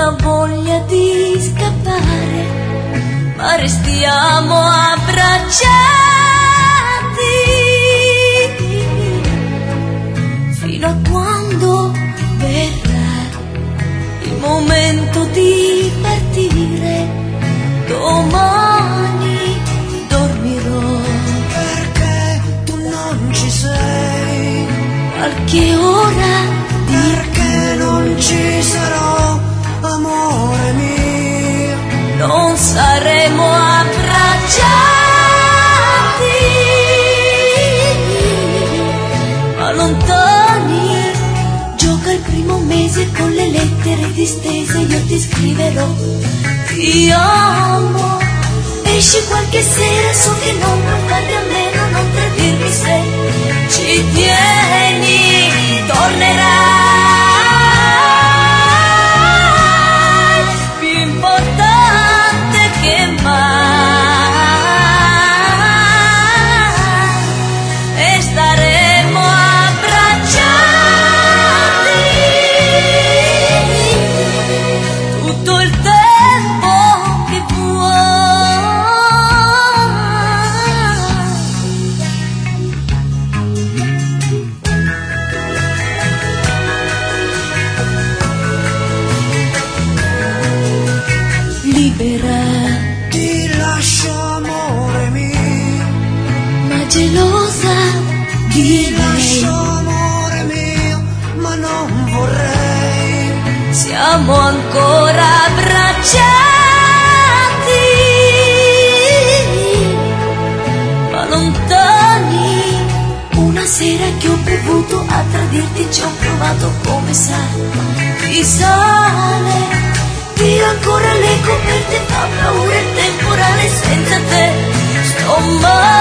tanta voglia di scappare, ma restiamo abbracciati fino a quando verrà il momento di partire. Domani dormirò perché tu non ci sei, qualche ora perché non ci sarò, amore mio. Non saremo abbracciati, ma lontani. Gioca il primo mese con le lettere distese, io ti scriverò ti amo. Esci qualche sera, so che non puoi farmi a meno, non tradirmi se ci tieni, tornerai, più importante che mai, e staremo abbracciati tutto il tempo che vuoi. Libera, Ti lascio, amore mio, ma gelosa di ti lascio, lei. amore mio, ma non vorrei. Siamo ancora abbracciati, ma lontani. Una sera che ho bevuto a tradirti ci ho provato, come sai, di sale. Dio ancora le coperte, fa paura il temporale, senza te sto male.